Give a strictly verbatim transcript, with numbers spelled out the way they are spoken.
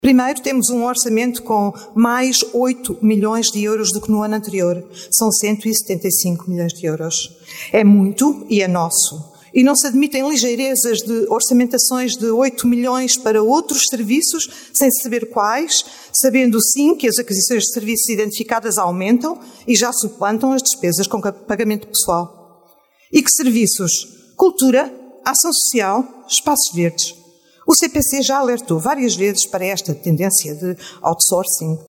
Primeiro, temos um orçamento com mais oito milhões de euros do que no ano anterior. São cento e setenta e cinco milhões de euros. É muito e é nosso. E não se admitem ligeirezas de orçamentações de oito milhões para outros serviços, sem saber quais, sabendo sim que as aquisições de serviços identificadas aumentam e já suplantam as despesas com pagamento pessoal. E que serviços? Cultura, ação social, espaços verdes. O C P C já alertou várias vezes para esta tendência de outsourcing